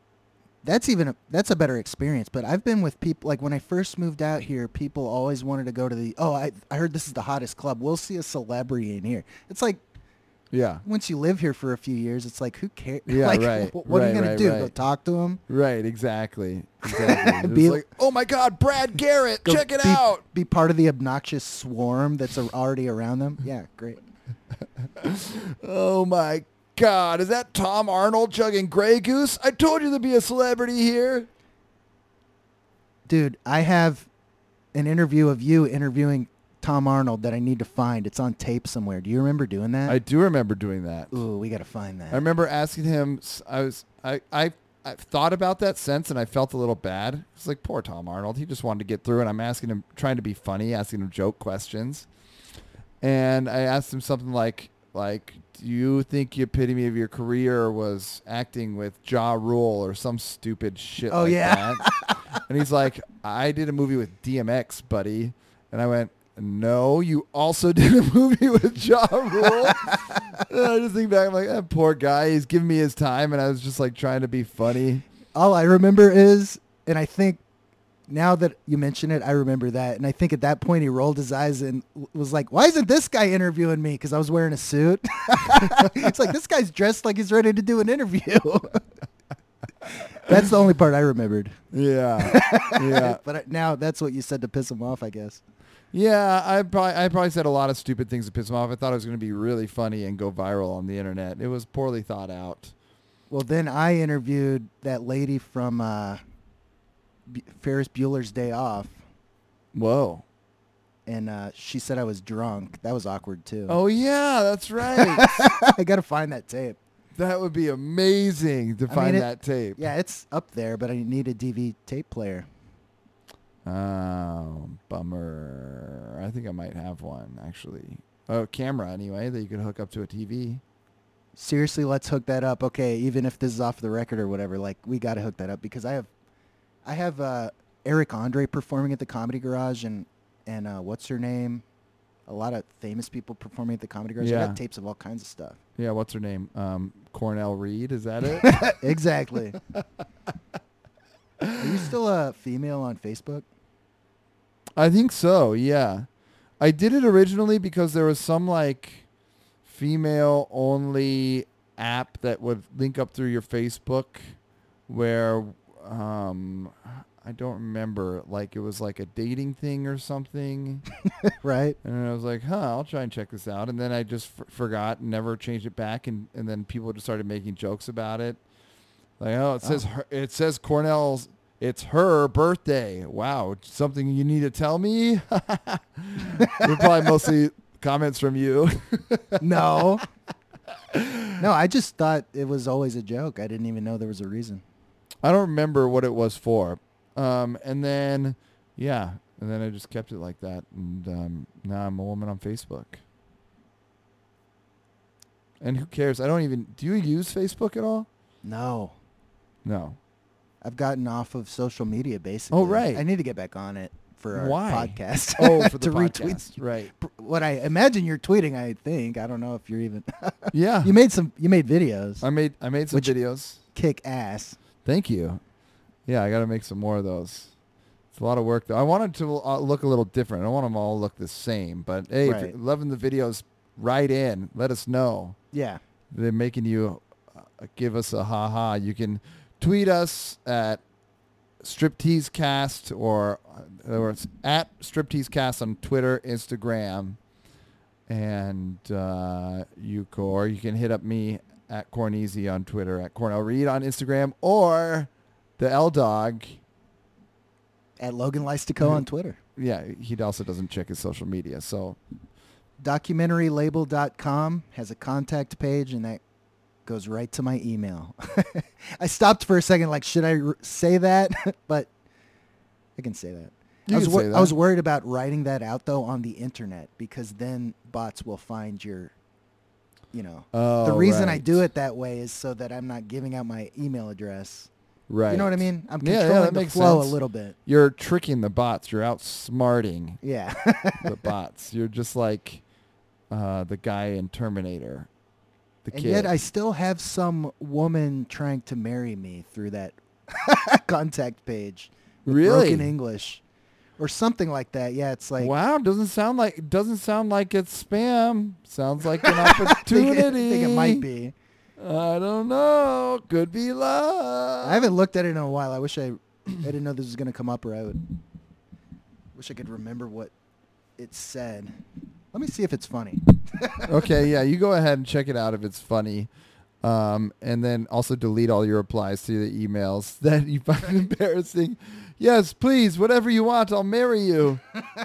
that's a better experience. But I've been with people, like when I first moved out here, people always wanted to go to I heard this is the hottest club. We'll see a celebrity in here. It's like, once you live here for a few years, it's like, who cares? Yeah, like, right. What are you going to do? Go talk to them? Right, exactly. It's like, oh my God, Brad Garrett, check it out. Be part of the obnoxious swarm that's already around them. Yeah, great. Oh my God, is that Tom Arnold chugging Grey Goose? I told you there'd be a celebrity here. Dude, I have an interview of you interviewing Tom Arnold that I need to find. It's on tape somewhere. Do you remember doing that? I do remember doing that. Ooh, we got to find that. I remember asking him, I've thought about that since, and I felt a little bad. It's like, poor Tom Arnold. He just wanted to get through, and I'm asking him, trying to be funny, asking him joke questions. And I asked him something like, do you think the epitome of your career was acting with Ja Rule or some stupid shit that? And he's like, I did a movie with DMX, buddy. And I went, no, you also did a movie with Ja Rule. And I just think back, I'm like, that poor guy, he's giving me his time, and I was just like trying to be funny. All I remember is, and I think now that you mention it, I remember that. And I think at that point he rolled his eyes and was like, why isn't this guy interviewing me? Because I was wearing a suit. It's like, this guy's dressed like he's ready to do an interview. That's the only part I remembered. Yeah. But now that's what you said to piss him off, I guess. Yeah, I probably said a lot of stupid things to piss him off. I thought it was going to be really funny and go viral on the internet. It was poorly thought out. Well, then I interviewed that lady from Ferris Bueller's Day Off. Whoa. And she said I was drunk. That was awkward, too. Oh, yeah, that's right. I got to find that tape. That would be amazing to find that tape. Yeah, it's up there, but I need a DV tape player. Oh, bummer. I think I might have one, actually. Oh, camera, anyway, that you could hook up to a TV. Seriously, let's hook that up. Okay, even if this is off the record or whatever, like, we got to hook that up because I have Eric Andre performing at the Comedy Garage and what's her name? A lot of famous people performing at the Comedy Garage. Yeah. I got tapes of all kinds of stuff. Yeah, what's her name? Cornell Reed, is that it? Exactly. Are you still a female on Facebook? I think so, yeah. I did it originally because there was some, like, female-only app that would link up through your Facebook where, I don't remember, like, it was like a dating thing or something. Right. And I was like, I'll try and check this out. And then I just forgot and never changed it back. And then people just started making jokes about it. Like, it says Cornell's It's her birthday. Wow, something you need to tell me? They're probably mostly comments from you. No. No, I just thought it was always a joke. I didn't even know there was a reason. I don't remember what it was for. And then I just kept it like that. And now I'm a woman on Facebook. And who cares? Do you use Facebook at all? No. No. I've gotten off of social media, basically. Oh, right. I need to get back on it for our Why? podcast. Oh, for the to podcast. retweet Right. what I imagine you're tweeting, I think. I don't know if you're even... Yeah. You made videos. I made some Which- videos. Kick ass. Thank you. Yeah, I got to make some more of those. It's a lot of work, though. I wanted to look a little different. I don't want them all to look the same. But, hey, if Right. you're loving the videos, write in. Let us know. Yeah. They're making you give us a ha-ha. You can tweet us at StripteaseCast or it's at StripteaseCast on Twitter, Instagram. And you can hit up me at Corneasy on Twitter, at Cornell Reed on Instagram, or the L-Dog. At Logan Lystico on Twitter. Yeah, he also doesn't check his social media. So DocumentaryLabel.com has a contact page, and that goes right to my email. I stopped for a second, like, should I say that? But I can say that. You can say that. I was worried about writing that out, though, on the internet, because then bots will find your, the reason I do it that way is so that I'm not giving out my email address. Right. You know what I mean? I'm Yeah, controlling that the makes flow sense. a little bit. You're tricking the bots. You're outsmarting Yeah. the bots. You're just like the guy in Terminator. The And kid. yet I still have some woman trying to marry me through that contact page. With Really? Broken English. Or something like that. Yeah, it's like... Wow, doesn't sound like it's spam. Sounds like an I opportunity. think it might be. I don't know. Could be love. I haven't looked at it in a while. I wish I didn't know this was going to come up, or I wish I could remember what it said. Let me see if it's funny. Okay, yeah, you go ahead and check it out if it's funny. And then also delete all your replies to the emails that you find embarrassing. Yes, please, whatever you want, I'll marry you.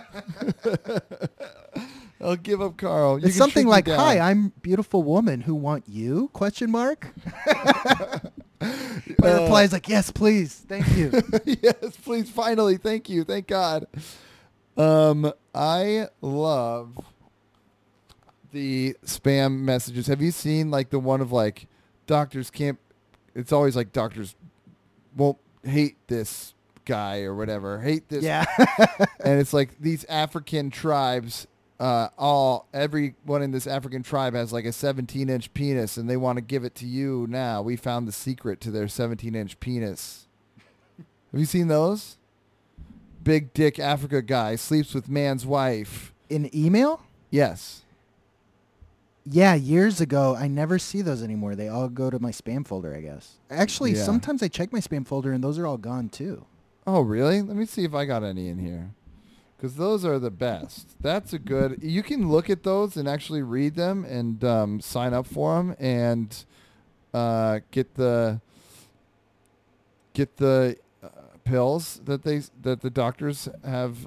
I'll give up Carl. You It's can something shoot me like, down. "Hi, I'm beautiful woman who want you?" Question mark. My reply is like, "Yes, please, thank you." Yes, please, finally, thank you, thank God. I love the spam messages. Have you seen like the one of like doctors can't? It's always like doctors won't hate this guy or whatever, hate this. Yeah. And it's like these African tribes. Everyone in this African tribe has like a 17-inch penis, and they want to give it to you now. We found the secret to their 17-inch penis. Have you seen those? Big dick Africa guy sleeps with man's wife. In email? Yes. Yeah, years ago. I never see those anymore. They all go to my spam folder, I guess. Actually, Yeah. sometimes I check my spam folder, and those are all gone, too. Oh, really? Let me see if I got any in here. Because those are the best. That's a good... You can look at those and actually read them and sign up for them and get the pills that the doctors have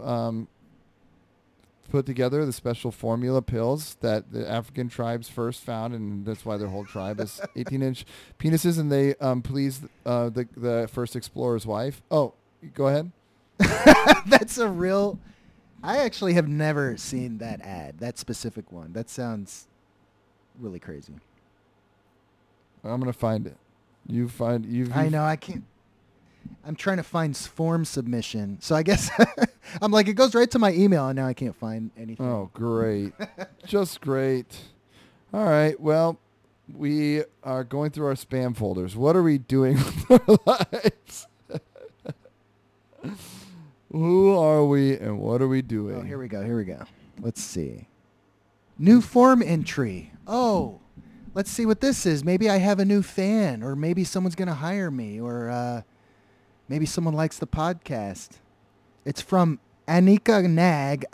put together, the special formula pills that the African tribes first found, and that's why their whole tribe is 18-inch penises, and they pleased the first explorer's wife. Oh, go ahead. That's a real... I actually have never seen that ad, that specific one. That sounds really crazy. I'm gonna find it. I know, I can't... I'm trying to find form submission. So I guess I'm like, it goes right to my email, and now I can't find anything. Oh, great. Just great. All right. Well, we are going through our spam folders. What are we doing with our lives? Who are we and what are we doing? Oh, here we go. Let's see. New form entry. Oh, let's see what this is. Maybe I have a new fan, or maybe someone's going to hire me, or maybe someone likes the podcast. It's from Anika Nag.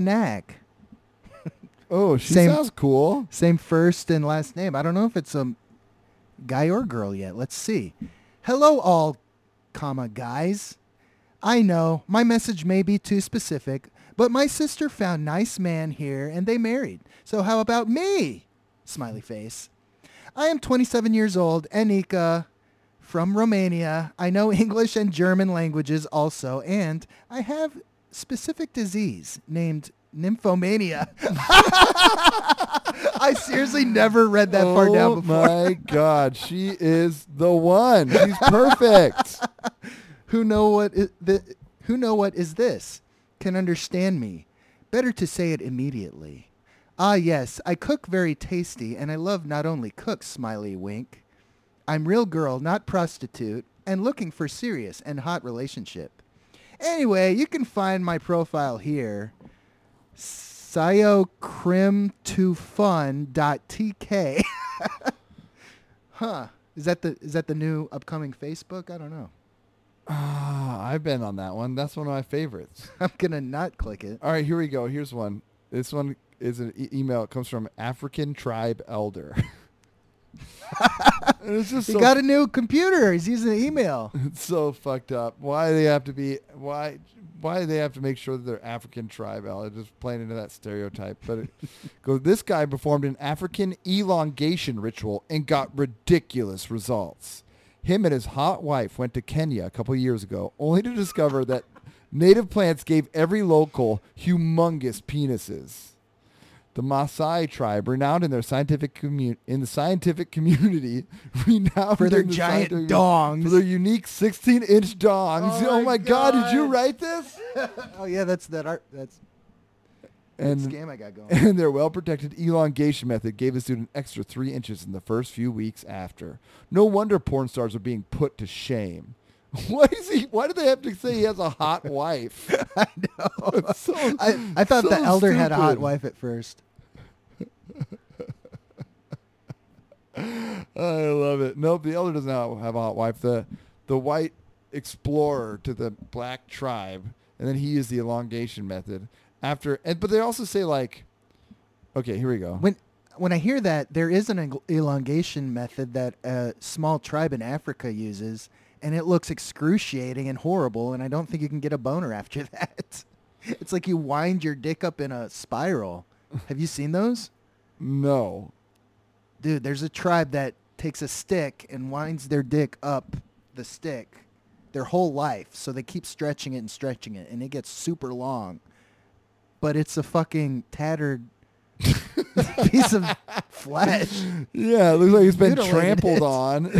Oh, she Same- sounds cool. Same first and last name. I don't know if it's a guy or girl yet. Let's see. Hello all, guys. I know, my message may be too specific, but my sister found nice man here and they married. So how about me? Smiley face. I am 27 years old, Anika, from Romania. I know English and German languages also, and I have specific disease named nymphomania. I seriously never read that far down before. Oh my God, she is the one. She's perfect. Who know what is this? Can understand me. Better to say it immediately. Ah, yes, I cook very tasty, and I love not only cook, smiley wink. I'm real girl, not prostitute, and looking for serious and hot relationship. Anyway, you can find my profile here. Siocrim2fun.tk. Huh. Is that the new upcoming Facebook? I don't know. I've been on that one. That's one of my favorites. I'm going to not click it. All right, here we go. Here's one. This one is an email. It comes from African Tribe Elder. And it's just He so, got a new computer. He's using email. it's so fucked up. Why do they have to be? Why do they have to make sure that they're African tribe elder? Just playing into that stereotype. But it goes. This guy performed an African elongation ritual and got ridiculous results. Him and his hot wife went to Kenya a couple years ago, only to discover that native plants gave every local humongous penises. The Maasai tribe, renowned in their scientific community, renowned For their in the giant scientific- dongs. for their unique 16-inch dongs. Oh Oh, my my God! Did you God. write this? Oh yeah, that's that art. That's And that scam I got going. and their well-protected elongation method gave this dude an extra 3 inches in the first few weeks after. No wonder porn stars are being put to shame. Why do they have to say he has a hot wife? I know. It's so- I thought the so elder had a hot stupid. wife at first. I love it. Nope, the elder doesn't have a hot wife. The white explorer to the black tribe, and then he used the elongation method but they also say like, okay, here we go. When I hear that, there is an elongation method that a small tribe in Africa uses, and it looks excruciating and horrible, and I don't think you can get a boner after that. It's like you wind your dick up in a spiral. Have you seen those? No. Dude, there's a tribe that takes a stick and winds their dick up the stick their whole life, so they keep stretching it, and it gets super long. But it's a fucking tattered piece of flesh. Yeah, it looks like it's been Mutilated trampled it. on.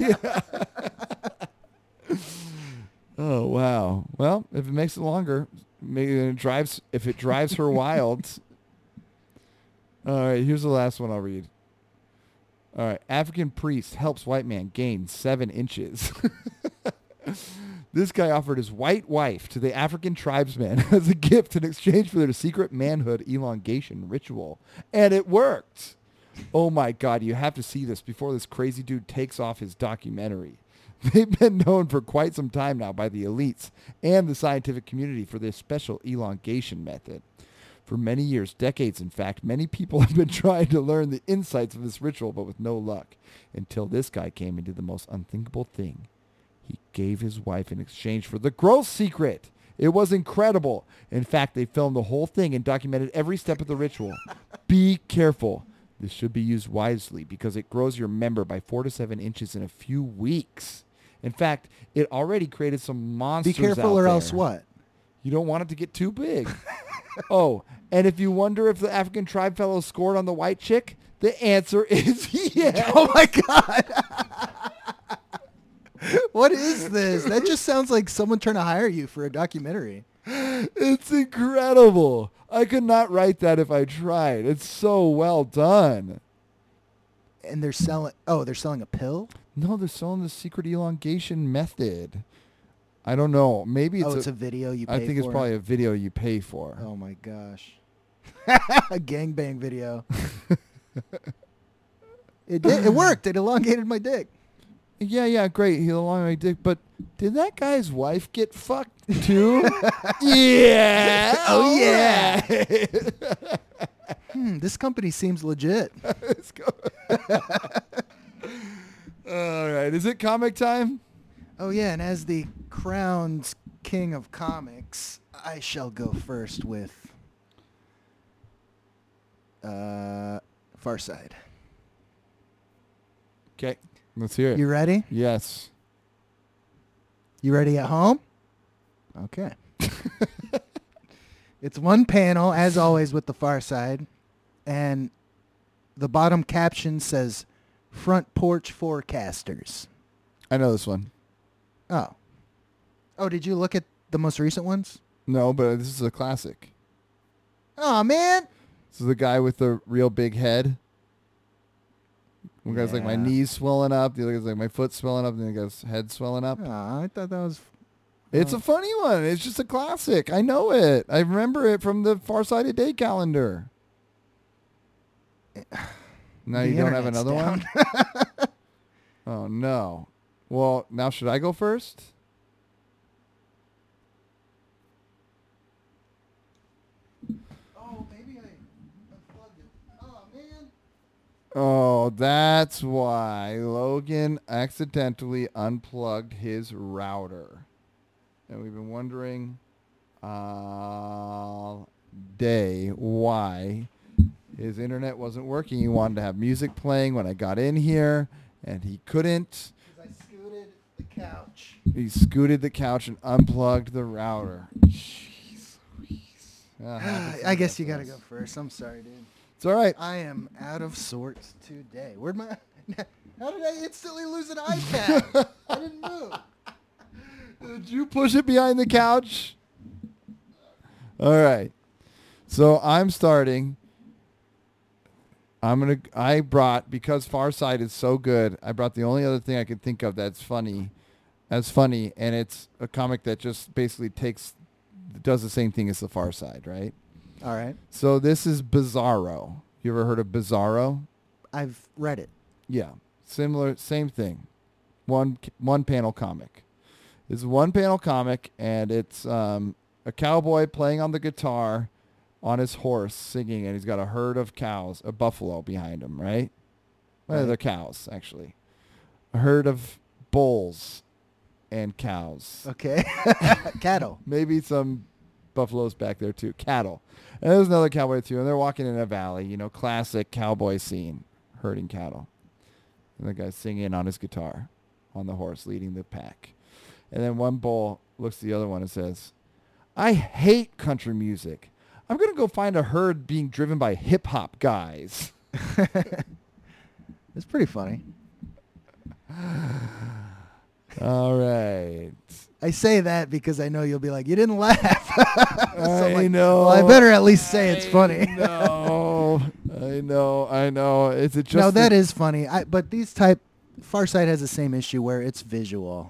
Oh wow. Well, if it makes it longer, maybe if it drives her wild. All right, here's the last one I'll read. All right, African priest helps white man gain 7 inches. This guy offered his white wife to the African tribesmen as a gift in exchange for their secret manhood elongation ritual. And it worked. Oh my God, you have to see this before this crazy dude takes off his documentary. They've been known for quite some time now by the elites and the scientific community for their special elongation method. For many years, decades in fact, many people have been trying to learn the insights of this ritual, but with no luck, until this guy came and did the most unthinkable thing. He gave his wife in exchange for the gross secret. It was incredible. In fact, they filmed the whole thing and documented every step of the ritual. Be careful. This should be used wisely because it grows your member by 4 to 7 inches in a few weeks. In fact, it already created some Be monsters careful out or there. else what? You don't want it to get too big. Oh, and if you wonder if the African tribe fellow scored on the white chick, the answer is yes. Oh my God. What is this? That just sounds like someone trying to hire you for a documentary. It's incredible. I could not write that if I tried. It's so well done. And they're selling a pill? No, they're selling the secret elongation method. I don't know. Maybe It's a video you pay I think for? it's probably a video you pay for. Oh my gosh. A gangbang video. It did. It worked. It elongated my dick. Yeah, great. He elongated my dick, but did that guy's wife get fucked too? Yeah. Oh, yeah. Alright. This company seems legit. Let's go. All right. Is it comic time? Oh yeah, and as the crown's king of comics, I shall go first with Far Side. Okay, let's hear it. You ready? Yes. You ready at home? Okay. It's one panel, as always, with the Far Side, and the bottom caption says, "Front Porch Forecasters." I know this one. Oh. Oh, did you look at the most recent ones? No, but this is a classic. Oh, man. This is the guy with the real big head. One guy's like, my Yeah. knee's swelling up. The other guy's like, my foot's swelling up. And the other guy's head swelling up. Oh, I thought that was... It's a funny one. It's just a classic. I know it. I remember it from the Far Side Day calendar. Now The you don't have internet's another down. one? Oh, no. Well, now should I go first? Oh, maybe I unplugged it. Oh, man. Oh, that's why Logan accidentally unplugged his router. And we've been wondering all day why his internet wasn't working. He wanted to have music playing when I got in here, and he couldn't. I scooted the couch. He scooted the couch and unplugged the router. Jeez Louise. That happens I guess you sometimes. got to go first. I'm sorry, dude. It's all right. I am out of sorts today. Where'd my... How did I instantly lose an iPad? I didn't move. Did you push it behind the couch? All right. So I'm starting. I brought, because Far Side is so good, I brought the only other thing I could think of that's funny, and it's a comic that just basically does the same thing as the Far Side, right? All right. So this is Bizarro. You ever heard of Bizarro? I've read it. Yeah. Similar, same thing. One panel comic. It's a one panel comic, and it's a cowboy playing on the guitar on his horse singing, and he's got a herd of cows, a buffalo behind him, right? Well, Right. they're cows, actually. A herd of bulls and cows. Okay. Cattle. Maybe some buffaloes back there too. Cattle. And there's another cowboy too, and they're walking in a valley, classic cowboy scene, herding cattle. And the guy's singing on his guitar, on the horse, leading the pack. And then one bull looks at the other one and says, "I hate country music. I'm going to go find a herd being driven by hip-hop guys." It's pretty funny. All right. I say that because I know you'll be like, you didn't laugh. So I'm I like, know. Well, I better at least say it's funny. No. I know. Is it just No, that is funny. But Farsight has the same issue where it's visual.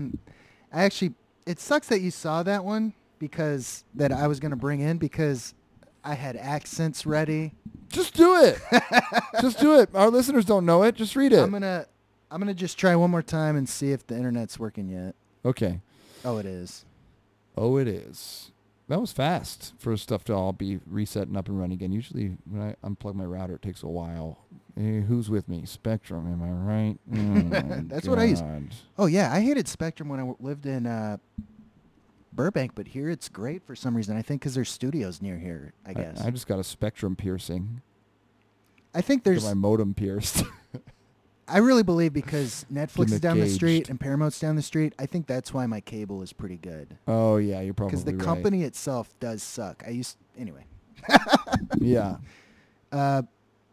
It sucks that you saw that one that I was going to bring in because I had accents ready. Just do it. Just do it. Our listeners don't know it. Just read it. I'm gonna just try one more time and see if the internet's working yet. Okay. Oh, it is. Oh, it is. That was fast for stuff to all be reset and up and running again. Usually when I unplug my router, it takes a while. Hey, who's with me? Spectrum, am I right? Oh, That's what I used. God. Oh yeah, I hated Spectrum when I lived in Burbank, but here it's great for some reason. I think because there's studios near here. I guess. I just got a Spectrum piercing. I think Got there's. my modem pierced. I really believe because Netflix is down the McGaged. street and Paramount's down the street. I think that's why my cable is pretty good. Oh, yeah, you're probably Because the right. company itself does suck. Anyway. Yeah. I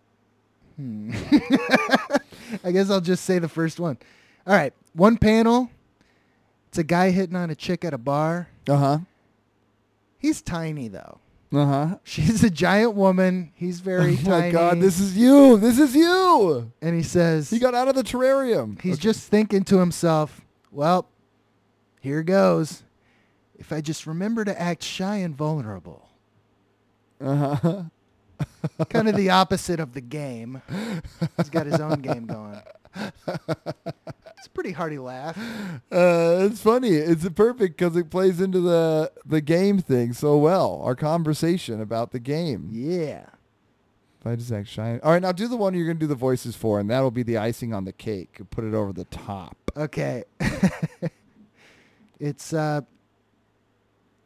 guess I'll just say the first one. All right, one panel. It's a guy hitting on a chick at a bar. Uh-huh. He's tiny though. Uh-huh. She's a giant woman. He's very Oh, tiny. my God, this is you. This is you. And he says He got out of the terrarium. he's Okay. just thinking to himself, well, here goes. If I just remember to act shy and vulnerable. Uh-huh. Kind of the opposite of the game. He's got his own game going. It's a pretty hearty laugh. It's funny. It's perfect because it plays into the game thing so well. Our conversation about the game. Yeah. If I just act shy. All right, now do the one you're going to do the voices for, and that'll be the icing on the cake. Put it over the top. Okay. It's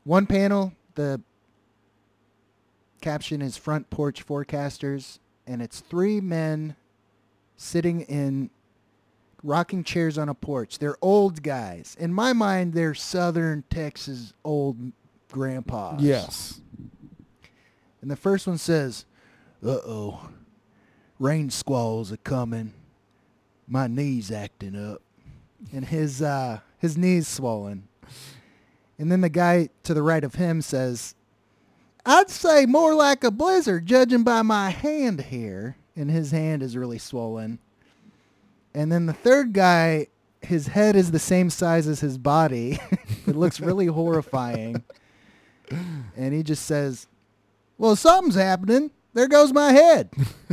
One panel, the caption is Front Porch Forecasters, and it's 3 men sitting in rocking chairs on a porch. They're old guys. In my mind, they're Southern Texas old grandpas. Yes. And the first one says, "Uh-oh, rain squalls are coming. My knee's acting up." And his knee's swollen. And then the guy to the right of him says, "I'd say more like a blizzard, judging by my hand here." And his hand is really swollen. And then the third guy, his head is the same size as his body. It looks really horrifying. And he just says, "Well, something's happening. There goes my head."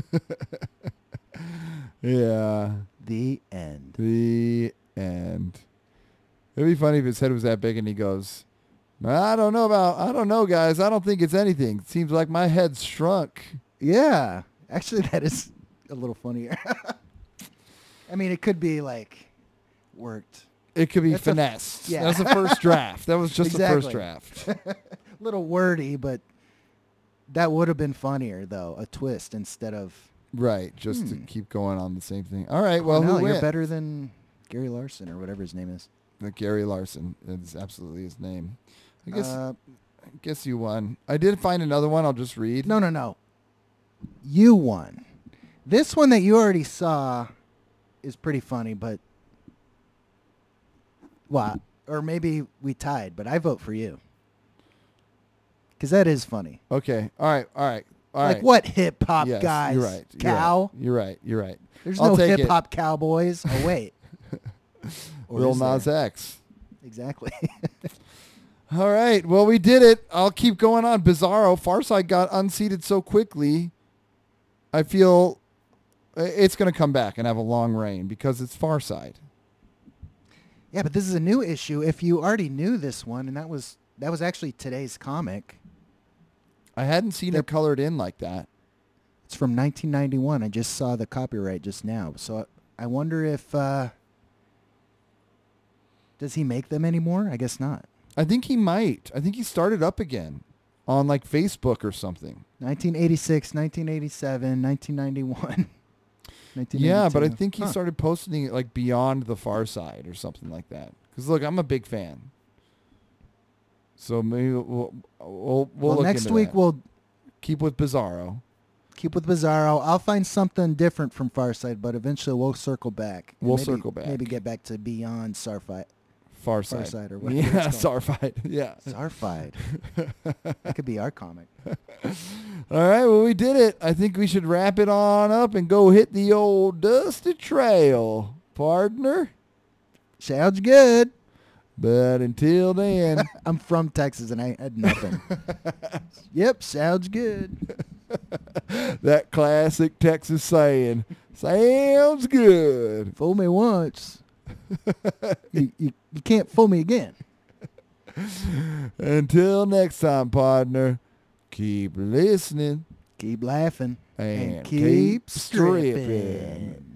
Yeah. The end. The end. It'd be funny if his head was that big and he goes, I don't know, guys. I don't think it's anything. It seems like my head's shrunk. Yeah. Actually, that is a little funnier. I mean, it could be like worked. It could be That's finessed. yeah. That was the first draft. That was just the first Exactly. draft. Little wordy, but that would have been funnier, though. A twist instead of, Right. Just to keep going on the same thing. All right. well, Well, no, who you're went? better than Gary Larson or whatever his name is. Gary Larson is absolutely his name. I Uh, guess you won. I did find another one. I'll just read. No. You won. This one that you already saw is pretty funny, but what? Or maybe we tied, but I vote for you. Because that is funny. Okay. All right. Like what hip hop Yes, guys? You're right. Cow? You're right. There's I'll no take it. hip hop cowboys. Oh wait. Or Lil is there? Nas X. Exactly. All right. Well, we did it. I'll keep going on. Bizarro. Farside got unseated so quickly. I feel it's going to come back and have a long reign because it's Farside. Yeah, but this is a new issue. If you already knew this one, and that was actually today's comic. I hadn't seen it colored in like that. It's from 1991. I just saw the copyright just now. So I wonder if does he make them anymore? I guess not. I think he might. I think he started up again on like Facebook or something. 1986, 1987, 1991. Yeah, but I 1992. think he started posting it like beyond the Far Side or something like that. Because look, I'm a big fan. So maybe we'll look next into week that. we'll Keep with Bizarro. keep with Bizarro. I'll find something different from Farside, but eventually we'll circle back. And We'll maybe- circle back. Maybe get back to Beyond Sarfight. Far Side. Farside or whatever Yeah, it's called. Sarfight. Yeah. Sarfied. That could be our comic. All right, well, we did it. I think we should wrap it on up and go hit the old dusty trail, partner. Sounds good. But until then, I'm from Texas and I had nothing. Yep, sounds good. that classic Texas saying, sounds good. Fool me once. You can't fool me again. Until next time, partner, keep listening Keep laughing and keep stripping. stripping.